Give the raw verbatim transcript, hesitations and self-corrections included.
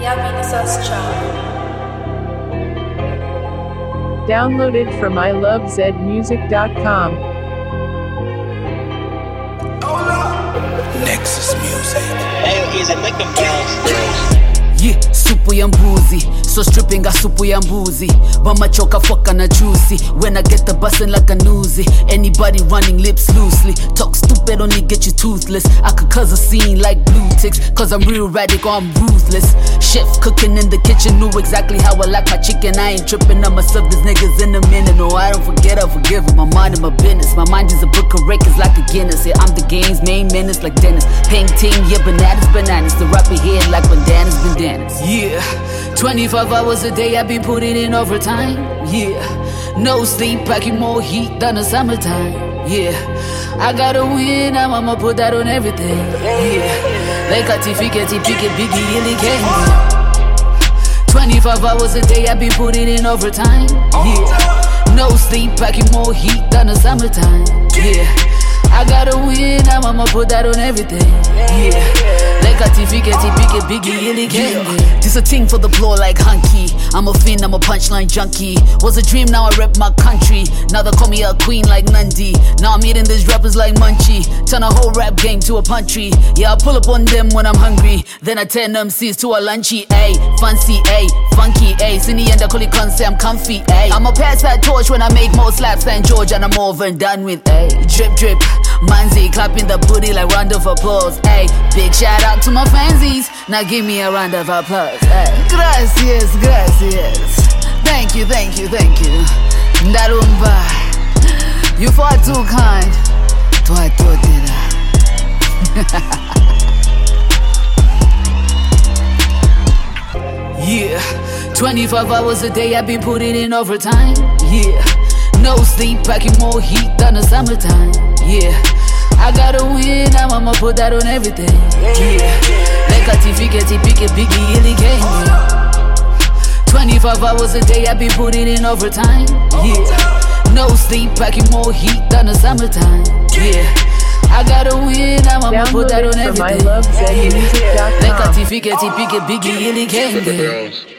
Downloaded from I love zed music dot com. Nexus Music. Hey, easy, make them bounce. Yeah, supu ya mbuzi. So stripping a supu ya mbuzi. Mama choka fuck na juicy. When I get the bustin' like a newsie. Anybody running lips loosely. Talk stupid only get you toothless. I could cause a scene like blue ticks. Cause I'm real radical, I'm ruthless. Chef cooking in the kitchen, knew exactly how I like my chicken. I ain't tripping, I'ma serve these niggas in a minute. No, I don't forget, I forgive them. My mind and my business. My mind is a book of records like a Guinness. Yeah, I'm the game's main menace like Dennis. Painting, yeah, bananas, bananas. The rapper here like bandanas, bandanas. Yeah, twenty-five hours a day I've been putting in overtime. Yeah, no sleep, packing more heat than the summertime. Yeah, I gotta win, now I'ma put that on everything. Yeah, like a tifiketi, pick biggie, illy candy. twenty-five hours a day I've been putting in overtime. Yeah, no sleep, packing more heat than the summertime. Yeah, I gotta win, now I'ma put that on everything. Yeah, like a tifiketi, pick biggie, illy candy. This a thing for the blow like hunky. I'm a fiend, I'm a punchline junkie. Was a dream, now I rep my country. Now they call me a queen like Nandi. Now I'm eating these rappers like Munchie. Turn a whole rap game to a puntry. Yeah, I pull up on them when I'm hungry. Then I turn M Cs to a lunchy, ayy. Fancy, ayy. Funky, ayy. In the end I call it say I'm comfy, ayy. I'ma pass that torch when I make more slaps than George. And I'm over and done with, ayy. Drip, drip. Manzi clapping the booty like round of applause, ayy. Big shout out to my fansies. Now give me a round of applause, ayy. Gracias, gracias. Thank you, thank you, thank you. Ndarumba. You far too kind. Twa totira. Yeah, twenty-five hours a day I've been putting in overtime. Yeah, no sleep, packing more heat than the summertime. Yeah, I gotta win, now I'ma put that on everything. Yeah, like a tifiketi, pick a biggie, illy candy. twenty-five hours a day I've been putting in overtime. Yeah, no sleep, packing more heat than the summertime. Yeah, I gotta win, now I'ma put that on everything. Downloaded from I love zed music dot com. Like a tifiketi, pick a biggie, illy candy.